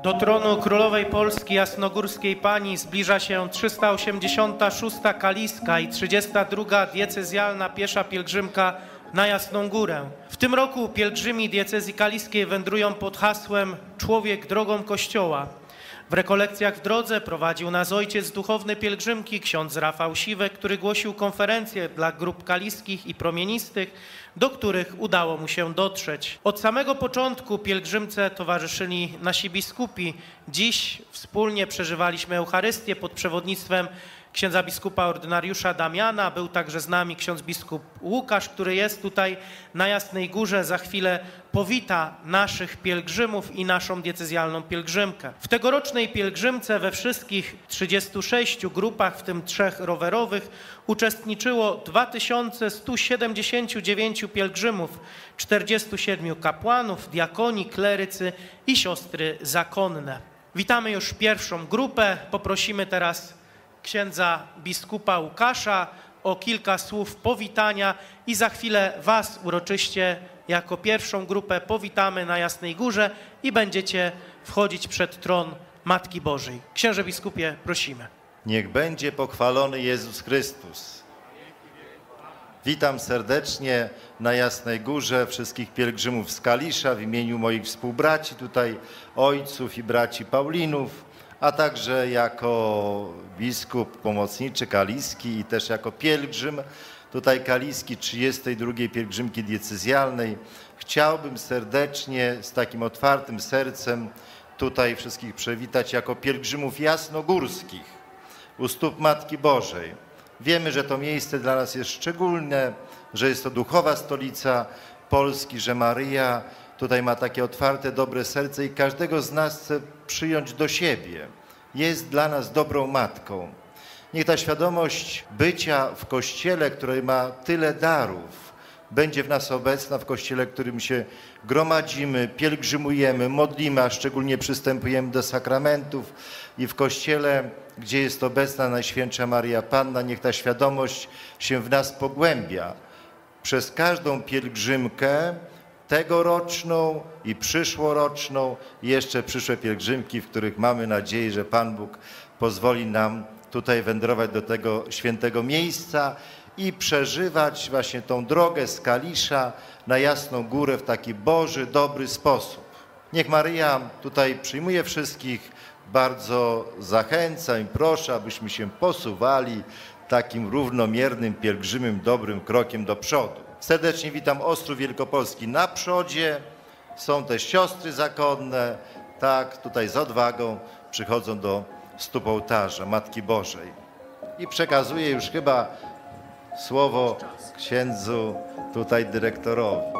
Do tronu Królowej Polski Jasnogórskiej Pani zbliża się 386. kaliska i 32. diecezjalna piesza pielgrzymka na Jasną Górę. W tym roku pielgrzymi diecezji kaliskiej wędrują pod hasłem Człowiek drogą Kościoła. W rekolekcjach w drodze prowadził nas ojciec duchowny pielgrzymki, ksiądz Rafał Siwek, który głosił konferencje dla grup kaliskich i promienistych, do których udało mu się dotrzeć. Od samego początku pielgrzymce towarzyszyli nasi biskupi. Dziś wspólnie przeżywaliśmy Eucharystię pod przewodnictwem księdza biskupa ordynariusza Damiana. Był także z nami ksiądz biskup Łukasz, który jest tutaj na Jasnej Górze. Za chwilę powita naszych pielgrzymów i naszą diecezjalną pielgrzymkę. W tegorocznej pielgrzymce we wszystkich 36 grupach, w tym 3 rowerowych, uczestniczyło 2179 pielgrzymów, 47 kapłanów, diakoni, klerycy i siostry zakonne. Witamy już pierwszą grupę. Poprosimy teraz księdza biskupa Łukasza o kilka słów powitania i za chwilę was uroczyście jako pierwszą grupę powitamy na Jasnej Górze i będziecie wchodzić przed tron Matki Bożej. Księże biskupie, prosimy. Niech będzie pochwalony Jezus Chrystus. Witam serdecznie na Jasnej Górze wszystkich pielgrzymów z Kalisza w imieniu moich współbraci, tutaj ojców i braci Paulinów, a także jako biskup pomocniczy kaliski i też jako pielgrzym tutaj kaliski 32. pielgrzymki diecezjalnej. Chciałbym serdecznie z takim otwartym sercem tutaj wszystkich przywitać jako pielgrzymów jasnogórskich u stóp Matki Bożej. Wiemy, że to miejsce dla nas jest szczególne, że jest to duchowa stolica Polski, że Maryja tutaj ma takie otwarte, dobre serce i każdego z nas chce przyjąć do siebie. Jest dla nas dobrą matką. Niech ta świadomość bycia w Kościele, który ma tyle darów, będzie w nas obecna, w Kościele, w którym się gromadzimy, pielgrzymujemy, modlimy, a szczególnie przystępujemy do sakramentów i w Kościele, gdzie jest obecna Najświętsza Maryja Panna, niech ta świadomość się w nas pogłębia. Przez każdą pielgrzymkę tegoroczną i przyszłoroczną i jeszcze przyszłe pielgrzymki, w których mamy nadzieję, że Pan Bóg pozwoli nam tutaj wędrować do tego świętego miejsca i przeżywać właśnie tą drogę z Kalisza na Jasną Górę w taki Boży, dobry sposób. Niech Maryja tutaj przyjmuje wszystkich, bardzo zachęcam i proszę, abyśmy się posuwali takim równomiernym, pielgrzymym, dobrym krokiem do przodu. Serdecznie witam Ostrów Wielkopolski na przodzie. Są też siostry zakonne, tak, tutaj z odwagą przychodzą do stóp ołtarza Matki Bożej. I przekazuję już chyba słowo księdzu tutaj dyrektorowi.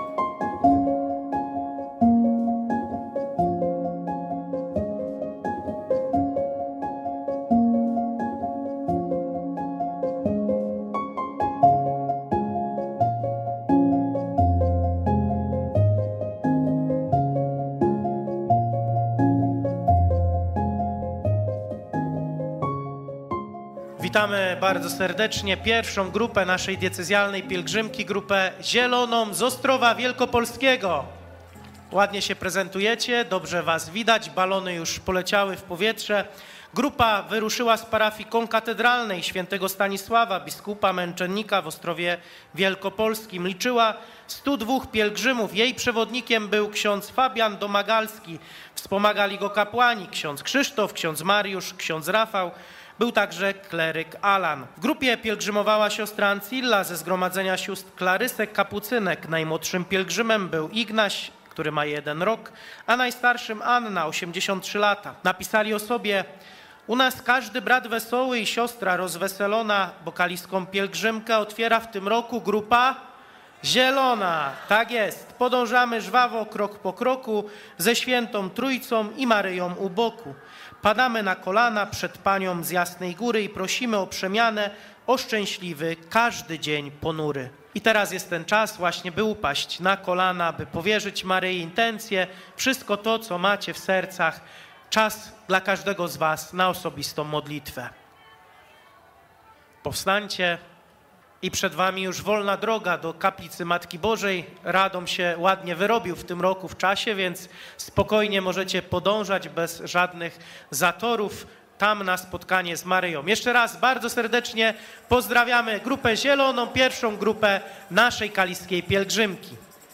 Witamy bardzo serdecznie pierwszą grupę naszej diecezjalnej pielgrzymki, grupę zieloną z Ostrowa Wielkopolskiego. Ładnie się prezentujecie, dobrze was widać, balony już poleciały w powietrze. Grupa wyruszyła z parafii konkatedralnej świętego Stanisława, biskupa męczennika w Ostrowie Wielkopolskim. Liczyła 102 pielgrzymów. Jej przewodnikiem był ksiądz Fabian Domagalski. Wspomagali go kapłani, ksiądz Krzysztof, ksiądz Mariusz, ksiądz Rafał. Był także kleryk Alan. W grupie pielgrzymowała siostra Ancilla ze zgromadzenia sióstr Klarysek Kapucynek. Najmłodszym pielgrzymem był Ignaś, który ma 1 rok, a najstarszym Anna, 83 lata. Napisali o sobie: u nas każdy brat wesoły i siostra rozweselona, bo kaliską pielgrzymkę otwiera w tym roku grupa zielona. Tak jest, podążamy żwawo, krok po kroku, ze świętą Trójcą i Maryją u boku. Padamy na kolana przed Panią z Jasnej Góry i prosimy o przemianę, o szczęśliwy każdy dzień ponury. I teraz jest ten czas właśnie, by upaść na kolana, by powierzyć Maryi intencje, wszystko to, co macie w sercach. Czas dla każdego z was na osobistą modlitwę. Powstańcie, i przed wami już wolna droga do kaplicy Matki Bożej. Radom się ładnie wyrobił w tym roku w czasie, więc spokojnie możecie podążać bez żadnych zatorów tam na spotkanie z Maryją. Jeszcze raz bardzo serdecznie pozdrawiamy grupę zieloną, pierwszą grupę naszej kaliskiej pielgrzymki.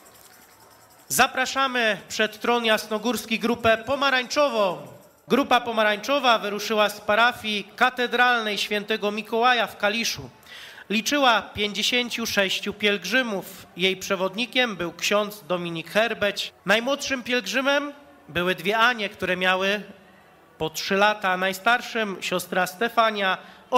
Zapraszamy przed tron jasnogórski grupę pomarańczową. Grupa pomarańczowa wyruszyła z parafii katedralnej świętego Mikołaja w Kaliszu. Liczyła 56 pielgrzymów. Jej przewodnikiem był ksiądz Dominik Herbeć. Najmłodszym pielgrzymem były dwie Anie, które miały po 3 lata, a najstarszym siostra Stefania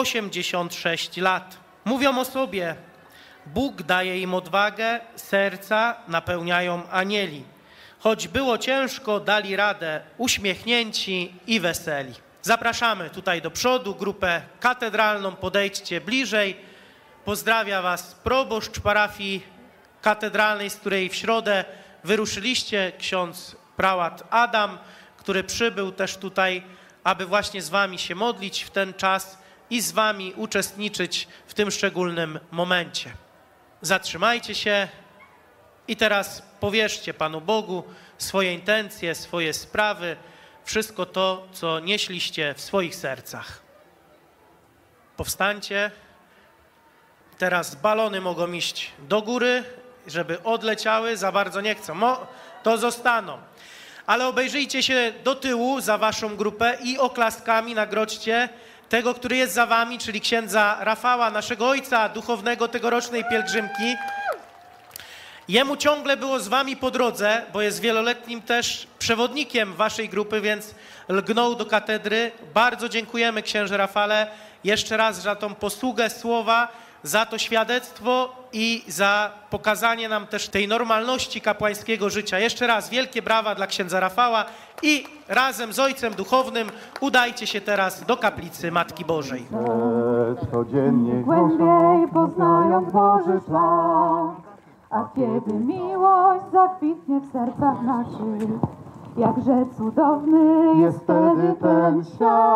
86 lat. Mówią o sobie: Bóg daje im odwagę, serca napełniają anieli. Choć było ciężko, dali radę, uśmiechnięci i weseli. Zapraszamy tutaj do przodu grupę katedralną, podejdźcie bliżej. Pozdrawia was proboszcz parafii katedralnej, z której w środę wyruszyliście, ksiądz prałat Adam, który przybył też tutaj, aby właśnie z wami się modlić w ten czas i z wami uczestniczyć w tym szczególnym momencie. Zatrzymajcie się i teraz powierzcie Panu Bogu swoje intencje, swoje sprawy, wszystko to, co nieśliście w swoich sercach. Powstańcie. Teraz balony mogą iść do góry, żeby odleciały, za bardzo nie chcą. To zostaną. Ale obejrzyjcie się do tyłu za waszą grupę i oklaskami nagrodźcie tego, który jest za wami, czyli księdza Rafała, naszego ojca duchownego tegorocznej pielgrzymki. Jemu ciągle było z wami po drodze, bo jest wieloletnim też przewodnikiem waszej grupy, więc lgnął do katedry. Bardzo dziękujemy, księże Rafale, jeszcze raz za tą posługę słowa, za to świadectwo i za pokazanie nam też tej normalności kapłańskiego życia. Jeszcze raz wielkie brawa dla księdza Rafała i razem z ojcem duchownym udajcie się teraz do kaplicy Matki Bożej. Codziennie głębiej poznając Boży plan, a kiedy miłość zakwitnie w sercach naszych, jakże cudowny jest wtedy ten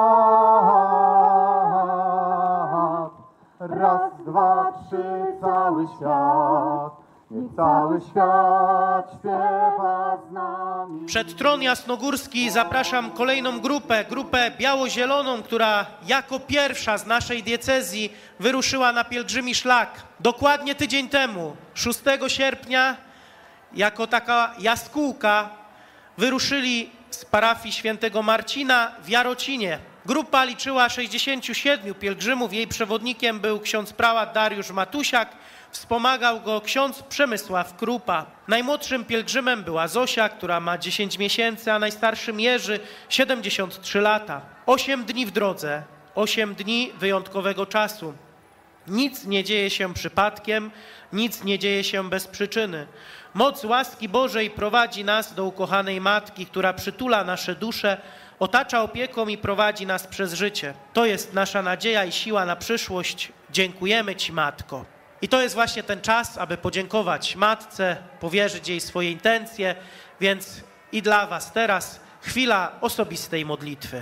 świat. Raz, dwa, trzy, cały świat, niech cały świat śpiewa z nami. Przed tron jasnogórski zapraszam kolejną grupę biało-zieloną, która jako pierwsza z naszej diecezji wyruszyła na pielgrzymi szlak. Dokładnie tydzień temu, 6 sierpnia, jako taka jaskółka wyruszyli z parafii świętego Marcina w Jarocinie. Grupa liczyła 67 pielgrzymów, jej przewodnikiem był ksiądz prałat Dariusz Matusiak, wspomagał go ksiądz Przemysław Krupa. Najmłodszym pielgrzymem była Zosia, która ma 10 miesięcy, a najstarszym Jerzy 73 lata. 8 dni w drodze, 8 dni wyjątkowego czasu. Nic nie dzieje się przypadkiem, nic nie dzieje się bez przyczyny. Moc łaski Bożej prowadzi nas do ukochanej Matki, która przytula nasze dusze, otacza opieką i prowadzi nas przez życie. To jest nasza nadzieja i siła na przyszłość. Dziękujemy Ci, Matko. I to jest właśnie ten czas, aby podziękować Matce, powierzyć jej swoje intencje, więc i dla was teraz chwila osobistej modlitwy.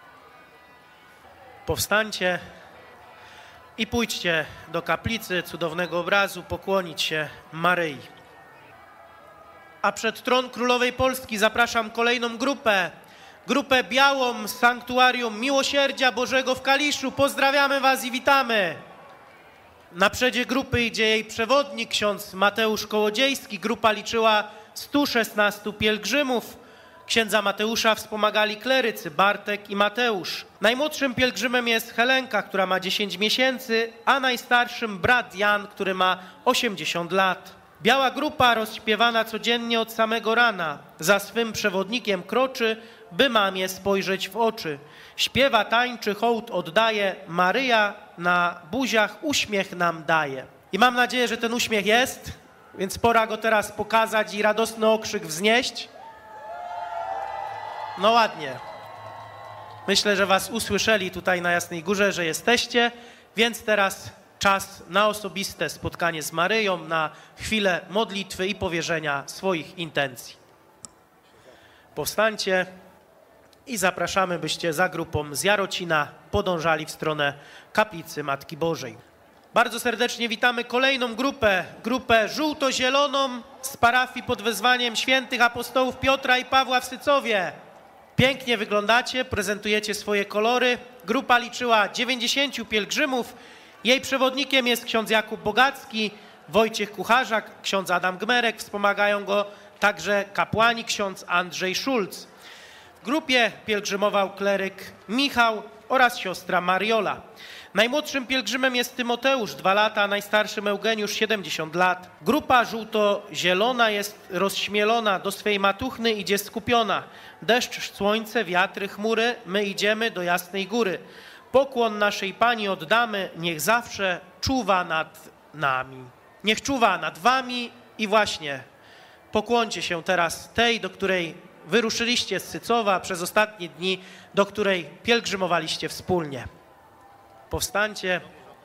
Powstańcie i pójdźcie do kaplicy cudownego obrazu, pokłonić się Maryi. A przed tron Królowej Polski zapraszam kolejną grupę białą z Sanktuarium Miłosierdzia Bożego w Kaliszu. Pozdrawiamy was i witamy. Na przedzie grupy idzie jej przewodnik, ksiądz Mateusz Kołodziejski. Grupa liczyła 116 pielgrzymów. Księdza Mateusza wspomagali klerycy Bartek i Mateusz. Najmłodszym pielgrzymem jest Helenka, która ma 10 miesięcy, a najstarszym brat Jan, który ma 80 lat. Biała grupa rozśpiewana codziennie od samego rana. Za swym przewodnikiem kroczy, by mamie spojrzeć w oczy. Śpiewa, tańczy, hołd oddaje, Maryja na buziach uśmiech nam daje. I mam nadzieję, że ten uśmiech jest, więc pora go teraz pokazać i radosny okrzyk wznieść. No ładnie. Myślę, że was usłyszeli tutaj na Jasnej Górze, że jesteście, więc teraz czas na osobiste spotkanie z Maryją, na chwilę modlitwy i powierzenia swoich intencji. Powstańcie i zapraszamy, byście za grupą z Jarocina podążali w stronę kaplicy Matki Bożej. Bardzo serdecznie witamy kolejną grupę żółto-zieloną z parafii pod wezwaniem świętych apostołów Piotra i Pawła w Sycowie. Pięknie wyglądacie, prezentujecie swoje kolory. Grupa liczyła 90 pielgrzymów. Jej przewodnikiem jest ksiądz Jakub Bogacki, Wojciech Kucharzak, ksiądz Adam Gmerek. Wspomagają go także kapłani, ksiądz Andrzej Szulc. W grupie pielgrzymował kleryk Michał oraz siostra Mariola. Najmłodszym pielgrzymem jest Tymoteusz, 2 lata, a najstarszym Eugeniusz, 70 lat. Grupa żółto-zielona jest rozśmielona, do swej matuchny idzie skupiona. Deszcz, słońce, wiatry, chmury, my idziemy do jasnej góry. Pokłon naszej Pani oddamy, niech zawsze czuwa nad nami. Niech czuwa nad wami i właśnie pokłoncie się teraz tej, do której wyruszyliście z Sycowa przez ostatnie dni, do której pielgrzymowaliście wspólnie. Powstańcie.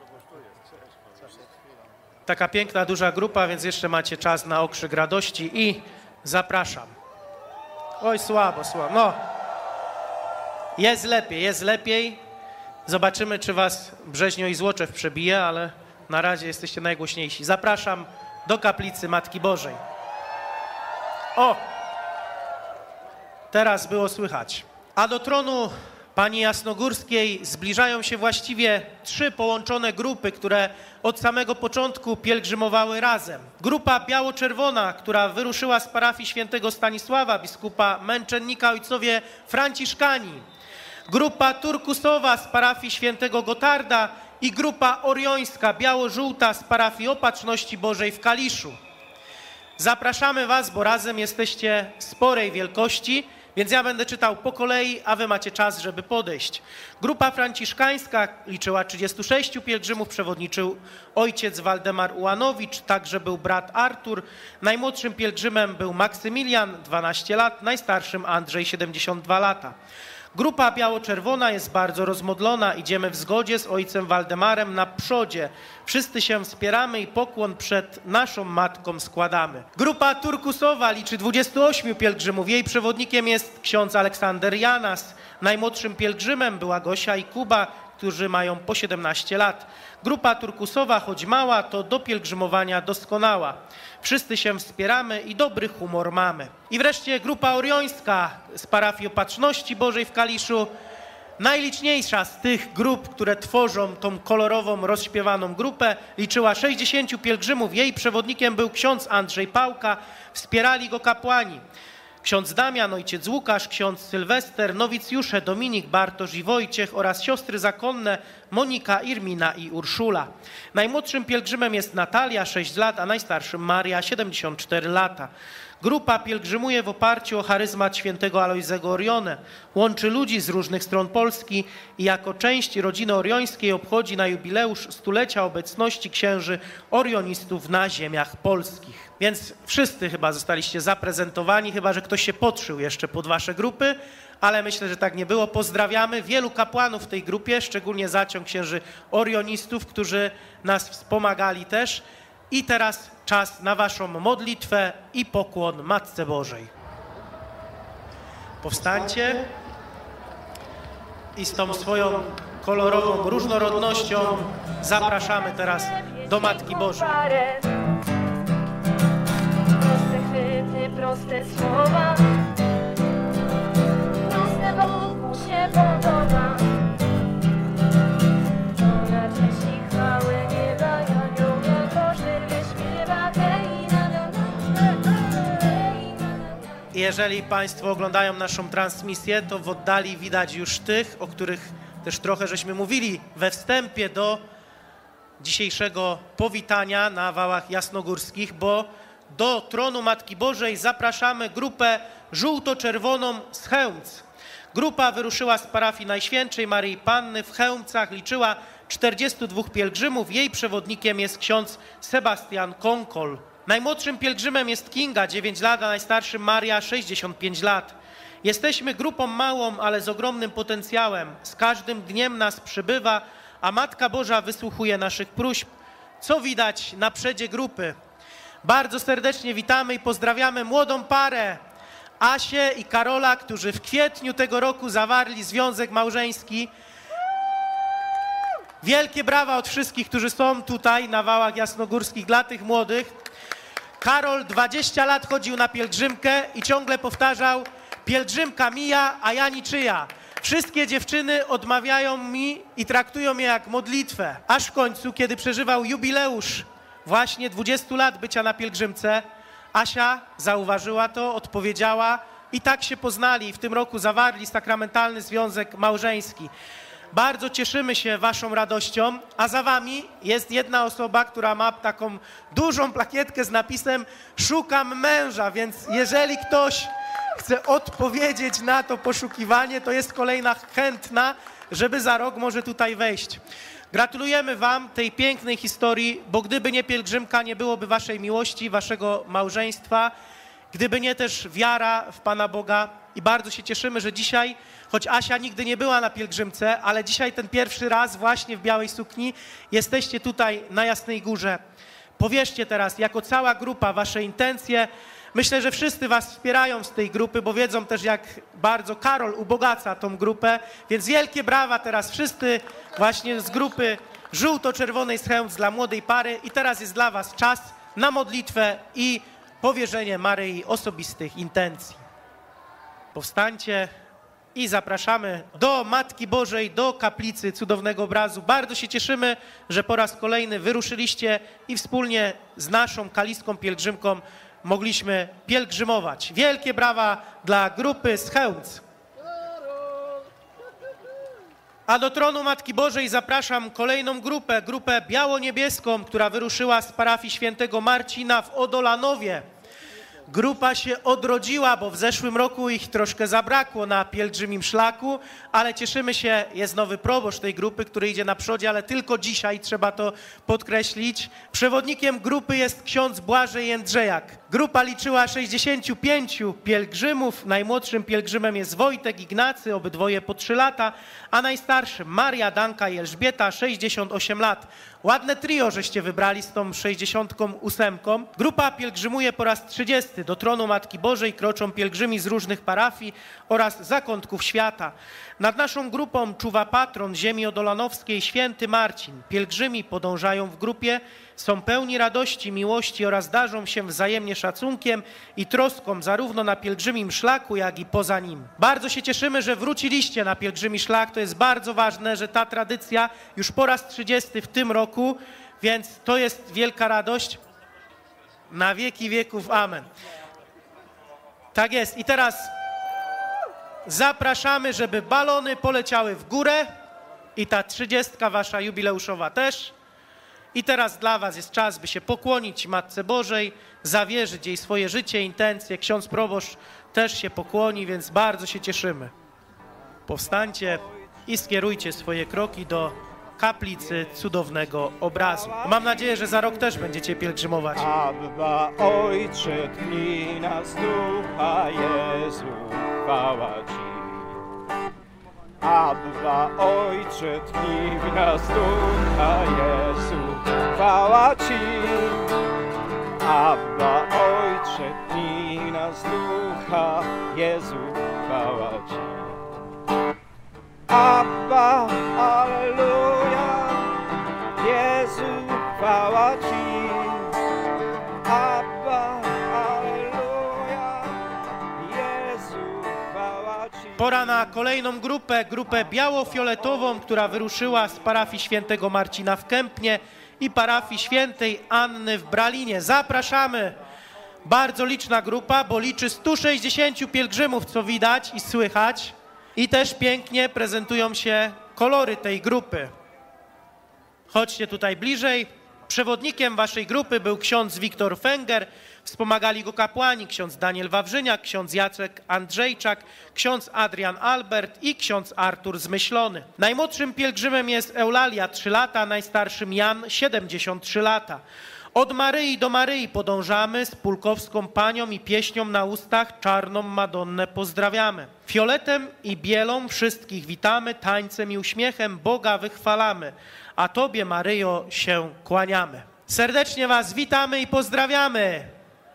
Taka piękna, duża grupa, więc jeszcze macie czas na okrzyk radości i zapraszam. Oj, słabo. No, jest lepiej. Zobaczymy, czy was Brzeźnio i Złoczew przebije, ale na razie jesteście najgłośniejsi. Zapraszam do kaplicy Matki Bożej. O! Teraz było słychać. A do tronu Pani Jasnogórskiej zbliżają się właściwie 3 połączone grupy, które od samego początku pielgrzymowały razem. Grupa biało-czerwona, która wyruszyła z parafii świętego Stanisława, biskupa męczennika ojcowie Franciszkani. Grupa turkusowa z parafii świętego Gotarda i grupa oriońska, biało-żółta z parafii Opatrzności Bożej w Kaliszu. Zapraszamy was, bo razem jesteście sporej wielkości, więc ja będę czytał po kolei, a wy macie czas, żeby podejść. Grupa franciszkańska liczyła 36 pielgrzymów, przewodniczył ojciec Waldemar Ułanowicz, także był brat Artur. Najmłodszym pielgrzymem był Maksymilian, 12 lat, najstarszym Andrzej, 72 lata. Grupa biało-czerwona jest bardzo rozmodlona, idziemy w zgodzie z ojcem Waldemarem na przodzie. Wszyscy się wspieramy i pokłon przed naszą Matką składamy. Grupa turkusowa liczy 28 pielgrzymów, jej przewodnikiem jest ksiądz Aleksander Janas. Najmłodszym pielgrzymem była Gosia i Kuba, którzy mają po 17 lat. Grupa turkusowa, choć mała, to do pielgrzymowania doskonała. Wszyscy się wspieramy i dobry humor mamy. I wreszcie grupa oriońska z parafii Opatrzności Bożej w Kaliszu. Najliczniejsza z tych grup, które tworzą tą kolorową, rozśpiewaną grupę, liczyła 60 pielgrzymów. Jej przewodnikiem był ksiądz Andrzej Pałka. Wspierali go kapłani. Ksiądz Damian, ojciec Łukasz, ksiądz Sylwester, nowicjusze Dominik, Bartosz i Wojciech oraz siostry zakonne Monika, Irmina i Urszula. Najmłodszym pielgrzymem jest Natalia, 6 lat, a najstarszym Maria, 74 lata. Grupa pielgrzymuje w oparciu o charyzmat świętego Alojzego Orione. Łączy ludzi z różnych stron Polski i jako część rodziny oriońskiej obchodzi na jubileusz 100-lecia obecności księży orionistów na ziemiach polskich. Więc wszyscy chyba zostaliście zaprezentowani, chyba że ktoś się podszył jeszcze pod wasze grupy, ale myślę, że tak nie było. Pozdrawiamy wielu kapłanów w tej grupie, szczególnie zaciąg księży orionistów, którzy nas wspomagali też. I teraz czas na waszą modlitwę i pokłon Matce Bożej. Powstańcie i z tą swoją kolorową różnorodnością zapraszamy teraz do Matki Bożej. Proste chwyty, proste słowa, proste Bogu się podoba. Ona cześć i chwały nieba, anioła Boży wyśpiewa Jeżeli Państwo oglądają naszą transmisję, to w oddali widać już tych, o których też trochę żeśmy mówili we wstępie do dzisiejszego powitania na Wałach Jasnogórskich, bo do tronu Matki Bożej zapraszamy grupę żółto-czerwoną z Chełmc. Grupa wyruszyła z parafii Najświętszej Maryi Panny w Chełmcach, liczyła 42 pielgrzymów. Jej przewodnikiem jest ksiądz Sebastian Konkol. Najmłodszym pielgrzymem jest Kinga, 9 lat, a najstarszym Maria, 65 lat. Jesteśmy grupą małą, ale z ogromnym potencjałem. Z każdym dniem nas przybywa, a Matka Boża wysłuchuje naszych próśb. Co widać na przedzie grupy? Bardzo serdecznie witamy i pozdrawiamy młodą parę, Asię i Karola, którzy w kwietniu tego roku zawarli związek małżeński. Wielkie brawa od wszystkich, którzy są tutaj na Wałach Jasnogórskich dla tych młodych. Karol 20 lat chodził na pielgrzymkę i ciągle powtarzał: pielgrzymka mija, a ja niczyja. Wszystkie dziewczyny odmawiają mi i traktują je jak modlitwę. Aż w końcu, kiedy przeżywał jubileusz właśnie 20 lat bycia na pielgrzymce, Asia zauważyła to, odpowiedziała i tak się poznali i w tym roku zawarli sakramentalny związek małżeński. Bardzo cieszymy się waszą radością, a za wami jest jedna osoba, która ma taką dużą plakietkę z napisem "Szukam męża", więc jeżeli ktoś chce odpowiedzieć na to poszukiwanie, to jest kolejna chętna, żeby za rok może tutaj wejść. Gratulujemy wam tej pięknej historii, bo gdyby nie pielgrzymka, nie byłoby waszej miłości, waszego małżeństwa, gdyby nie też wiara w Pana Boga. I bardzo się cieszymy, że dzisiaj, choć Asia nigdy nie była na pielgrzymce, ale dzisiaj ten pierwszy raz właśnie w białej sukni jesteście tutaj na Jasnej Górze. Powierzcie teraz jako cała grupa wasze intencje. Myślę, że wszyscy was wspierają z tej grupy, bo wiedzą też, jak bardzo Karol ubogaca tą grupę, więc wielkie brawa teraz wszyscy właśnie z grupy żółto-czerwonej z Chełmc dla młodej pary. I teraz jest dla was czas na modlitwę i powierzenie Maryi osobistych intencji. Powstańcie i zapraszamy do Matki Bożej, do kaplicy cudownego obrazu. Bardzo się cieszymy, że po raz kolejny wyruszyliście i wspólnie z naszą kaliską pielgrzymką mogliśmy pielgrzymować. Wielkie brawa dla grupy z Chełmc. A do tronu Matki Bożej zapraszam kolejną grupę biało-niebieską, która wyruszyła z parafii świętego Marcina w Odolanowie. Grupa się odrodziła, bo w zeszłym roku ich troszkę zabrakło na pielgrzymim szlaku, ale cieszymy się, jest nowy proboszcz tej grupy, który idzie na przodzie, ale tylko dzisiaj, trzeba to podkreślić. Przewodnikiem grupy jest ksiądz Błażej Jędrzejak. Grupa liczyła 65 pielgrzymów, najmłodszym pielgrzymem jest Wojtek Ignacy, obydwoje po 3 lata, a najstarszym Maria, Danka i Elżbieta, 68 lat. Ładne trio żeście wybrali z tą 68. Grupa pielgrzymuje po raz 30. Do tronu Matki Bożej kroczą pielgrzymi z różnych parafii oraz zakątków świata. Nad naszą grupą czuwa patron ziemi odolanowskiej, święty Marcin. Pielgrzymi podążają w grupie, są pełni radości, miłości oraz darzą się wzajemnie szacunkiem i troską zarówno na pielgrzymim szlaku, jak i poza nim. Bardzo się cieszymy, że wróciliście na pielgrzymi szlak. To jest bardzo ważne, że ta tradycja już po raz 30 w tym roku, więc to jest wielka radość. Na wieki wieków. Amen. Tak jest. I teraz zapraszamy, żeby balony poleciały w górę i ta 30 wasza jubileuszowa też. I teraz dla was jest czas, by się pokłonić Matce Bożej, zawierzyć jej swoje życie, intencje. Ksiądz proboszcz też się pokłoni, więc bardzo się cieszymy. Powstańcie i skierujcie swoje kroki do kaplicy cudownego obrazu. Mam nadzieję, że za rok też będziecie pielgrzymować. Abba, Ojcze, tchnij nas Ducha Jezu, chwała Ci. Abba, Ojcze, tchnij w nas Ducha Jezu, chwała Ci. Abba, Ojcze, tchnij nas Ducha Jezu, chwała Ci. Abba, Alleluja, Jezu, chwała Ci. Abba, Alleluja, Jezu, chwała Ci. Pora na kolejną grupę biało-fioletową, która wyruszyła z parafii świętego Marcina w Kępnie i parafii świętej Anny w Bralinie. Zapraszamy! Bardzo liczna grupa, bo liczy 160 pielgrzymów, co widać i słychać. I też pięknie prezentują się kolory tej grupy. Chodźcie tutaj bliżej. Przewodnikiem waszej grupy był ksiądz Wiktor Fęger, wspomagali go kapłani, ksiądz Daniel Wawrzyniak, ksiądz Jacek Andrzejczak, ksiądz Adrian Albert i ksiądz Artur Zmyślony. Najmłodszym pielgrzymem jest Eulalia, 3 lata, najstarszym Jan, 73 lata. Od Maryi do Maryi podążamy, z pulkowską panią i pieśnią na ustach czarną Madonnę pozdrawiamy. Fioletem i bielą wszystkich witamy, tańcem i uśmiechem Boga wychwalamy, a Tobie, Maryjo, się kłaniamy. Serdecznie was witamy i pozdrawiamy.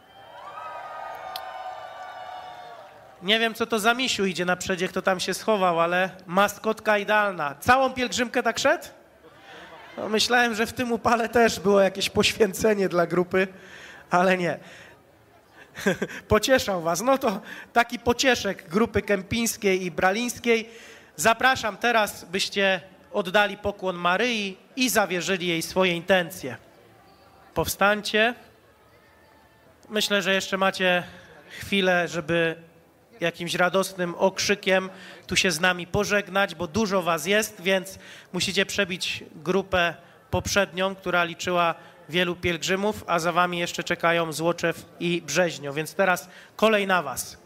Nie wiem, co to za misiu idzie na przedzie, kto tam się schował, ale maskotka idealna. Całą pielgrzymkę tak szedł? No, myślałem, że w tym upale też było jakieś poświęcenie dla grupy, ale nie. Pocieszał was. No to taki pocieszek grupy kępińskiej i bralińskiej. Zapraszam teraz, byście oddali pokłon Maryi i zawierzyli jej swoje intencje. Powstańcie. Myślę, że jeszcze macie chwilę, żeby jakimś radosnym okrzykiem tu się z nami pożegnać, bo dużo was jest, więc musicie przebić grupę poprzednią, która liczyła wielu pielgrzymów, a za wami jeszcze czekają Złoczew i Brzeźnio, więc teraz kolej na was.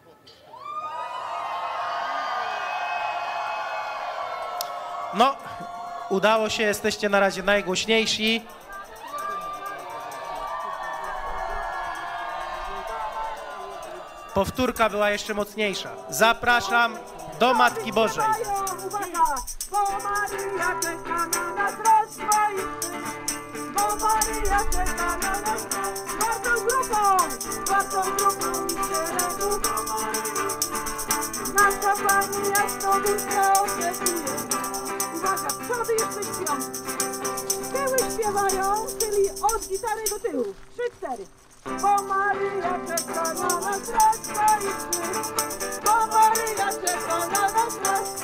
No, udało się, jesteście na razie najgłośniejsi. Powtórka była jeszcze mocniejsza. Zapraszam do Matki Bożej. Uwaga! Bo Maryja czeka na nas swoich syn. Bo Maryja czeka na nas czwartą grupą i szeregu do Maryi. Nasza Pani jasnogórska oczekuje. Uwaga, przody jeszcze śpią. Tyły śpiewają, czyli od gitary do tyłu. 3-4. Bo Maryja czeka na nas swoich syn. Bo Maryja czeka na nas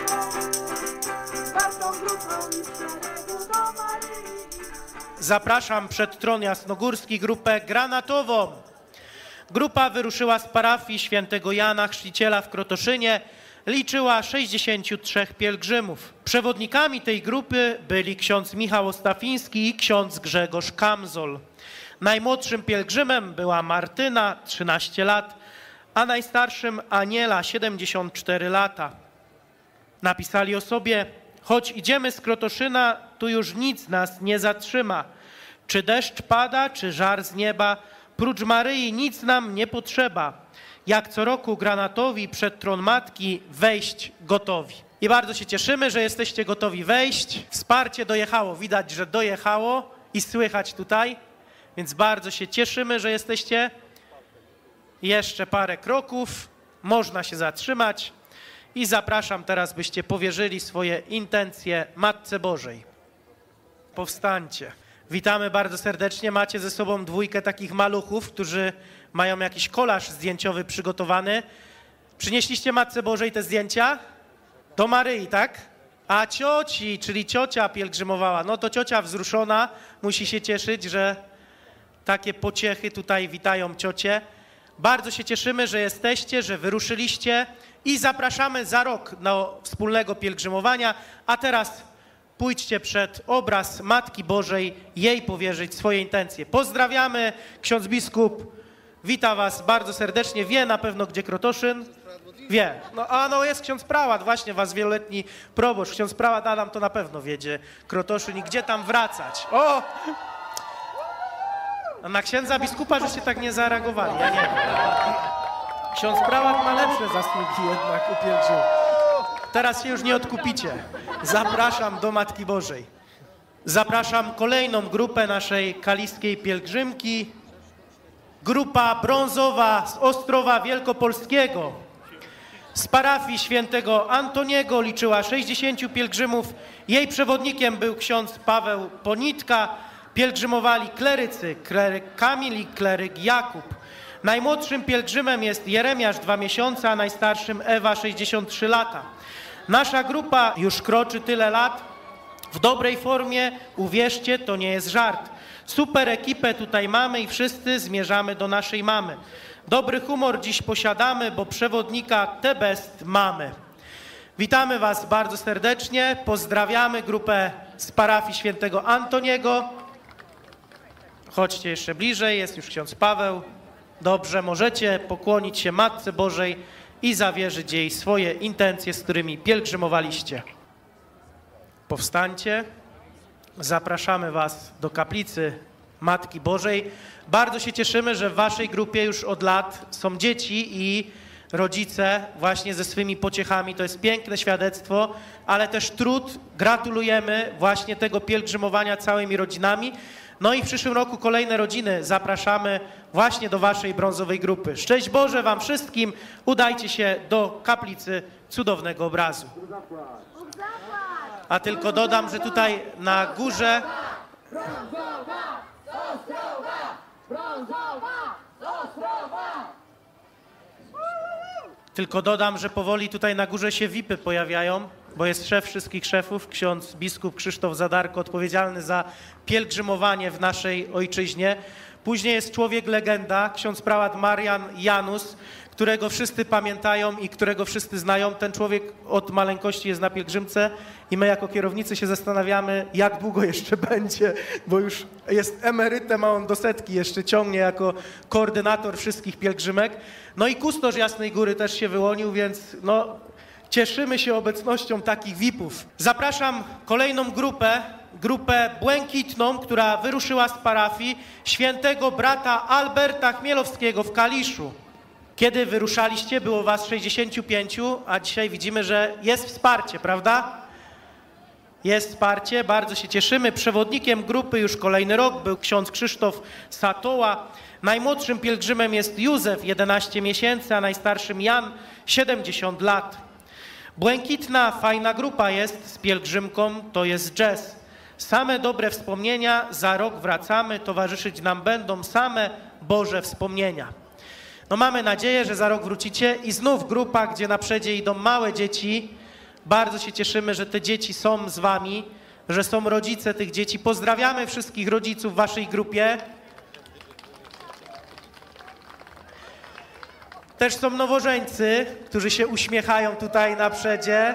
czwartą grupą i szeregu do Maryi. Zapraszam przed tron jasnogórski grupę granatową. Grupa wyruszyła z parafii świętego Jana Chrzciciela w Krotoszynie. Liczyła 63 pielgrzymów. Przewodnikami tej grupy byli ksiądz Michał Ostafiński i ksiądz Grzegorz Kamzol. Najmłodszym pielgrzymem była Martyna, 13 lat, a najstarszym Aniela, 74 lata. Napisali o sobie: choć idziemy z Krotoszyna, tu już nic nas nie zatrzyma. Czy deszcz pada, czy żar z nieba, prócz Maryi nic nam nie potrzeba. Jak co roku granatowi przed tron Matki wejść gotowi. I bardzo się cieszymy, że jesteście gotowi wejść. Wsparcie dojechało, widać, że dojechało i słychać tutaj. Więc bardzo się cieszymy, że jesteście. Jeszcze parę kroków, można się zatrzymać i zapraszam teraz, byście powierzyli swoje intencje Matce Bożej. Powstańcie. Witamy bardzo serdecznie. Macie ze sobą dwójkę takich maluchów, którzy mają jakiś kolaż zdjęciowy przygotowany. Przynieśliście Matce Bożej te zdjęcia? Do Maryi, tak? A cioci, czyli ciocia pielgrzymowała. No to ciocia wzruszona musi się cieszyć, że takie pociechy tutaj witają ciocie. Bardzo się cieszymy, że jesteście, że wyruszyliście i zapraszamy za rok do wspólnego pielgrzymowania. A teraz pójdźcie przed obraz Matki Bożej, jej powierzyć swoje intencje. Pozdrawiamy, ksiądz biskup wita was bardzo serdecznie. Wie na pewno, gdzie Krotoszyn? Wie. No jest ksiądz prałat, właśnie was wieloletni proboszcz. Ksiądz prałat Adam to na pewno wiedzie Krotoszyn i gdzie tam wracać. O! Na księdza biskupa, żeście tak nie zareagowali, ja nie wiem. Ksiądz prałat ma lepsze zasługi jednak u pielgrzymów. Teraz się już nie odkupicie. Zapraszam do Matki Bożej. Zapraszam kolejną grupę naszej kaliskiej pielgrzymki. Grupa brązowa z Ostrowa Wielkopolskiego. Z parafii świętego Antoniego liczyła 60 pielgrzymów. Jej przewodnikiem był ksiądz Paweł Ponitka. Pielgrzymowali klerycy, kleryk Kamil i kleryk Jakub. Najmłodszym pielgrzymem jest Jeremiasz 2 miesiące, a najstarszym Ewa 63 lata. Nasza grupa już kroczy tyle lat. W dobrej formie, uwierzcie, to nie jest żart. Super ekipę tutaj mamy i wszyscy zmierzamy do naszej mamy. Dobry humor dziś posiadamy, bo przewodnika the best mamy. Witamy was bardzo serdecznie, pozdrawiamy grupę z parafii świętego Antoniego. Chodźcie jeszcze bliżej, jest już ksiądz Paweł. Dobrze, możecie pokłonić się Matce Bożej i zawierzyć jej swoje intencje, z którymi pielgrzymowaliście. Powstańcie. Zapraszamy was do kaplicy Matki Bożej. Bardzo się cieszymy, że w waszej grupie już od lat są dzieci i rodzice właśnie ze swymi pociechami. To jest piękne świadectwo, ale też trud. Gratulujemy właśnie tego pielgrzymowania całymi rodzinami. No i w przyszłym roku kolejne rodziny zapraszamy właśnie do waszej brązowej grupy. Szczęść Boże wam wszystkim. Udajcie się do kaplicy cudownego obrazu. A tylko dodam, że tutaj na górze... Tylko dodam, że powoli tutaj na górze się VIP-y pojawiają, bo jest szef wszystkich szefów, ksiądz biskup Krzysztof Zadarko, odpowiedzialny za pielgrzymowanie w naszej ojczyźnie. Później jest człowiek legenda, ksiądz prałat Marian Janus, którego wszyscy pamiętają i którego wszyscy znają. Ten człowiek od maleńkości jest na pielgrzymce i my jako kierownicy się zastanawiamy, jak długo jeszcze będzie, bo już jest emerytem, a on do setki jeszcze ciągnie jako koordynator wszystkich pielgrzymek. No i kustosz Jasnej Góry też się wyłonił, więc no, cieszymy się obecnością takich VIP-ów. Zapraszam kolejną grupę błękitną, która wyruszyła z parafii świętego brata Alberta Chmielowskiego w Kaliszu. Kiedy wyruszaliście, było was 65, a dzisiaj widzimy, że jest wsparcie, prawda? Jest wsparcie, bardzo się cieszymy. Przewodnikiem grupy już kolejny rok był ksiądz Krzysztof Satoła. Najmłodszym pielgrzymem jest Józef, 11 miesięcy, a najstarszym Jan, 70 lat. Błękitna, fajna grupa jest z pielgrzymką, to jest jazz. Same dobre wspomnienia, za rok wracamy, towarzyszyć nam będą same Boże wspomnienia. No mamy nadzieję, że za rok wrócicie i znów grupa, gdzie na przodzie idą małe dzieci. Bardzo się cieszymy, że te dzieci są z wami, że są rodzice tych dzieci. Pozdrawiamy wszystkich rodziców w waszej grupie. Też są nowożeńcy, którzy się uśmiechają tutaj na przodzie.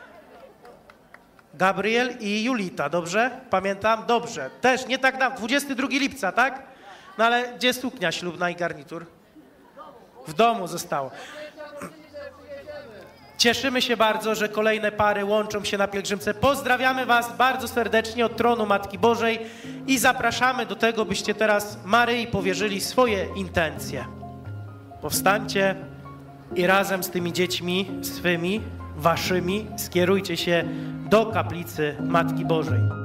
Gabriel i Julita, dobrze? Pamiętam? Dobrze. Też nie tak dawno, 22 lipca, tak? No ale gdzie suknia ślubna i garnitur? W domu zostało. Cieszymy się bardzo, że kolejne pary łączą się na pielgrzymce. Pozdrawiamy was bardzo serdecznie od tronu Matki Bożej i zapraszamy do tego, byście teraz Maryi powierzyli swoje intencje. Powstańcie i razem z tymi dziećmi swymi, waszymi, skierujcie się do kaplicy Matki Bożej.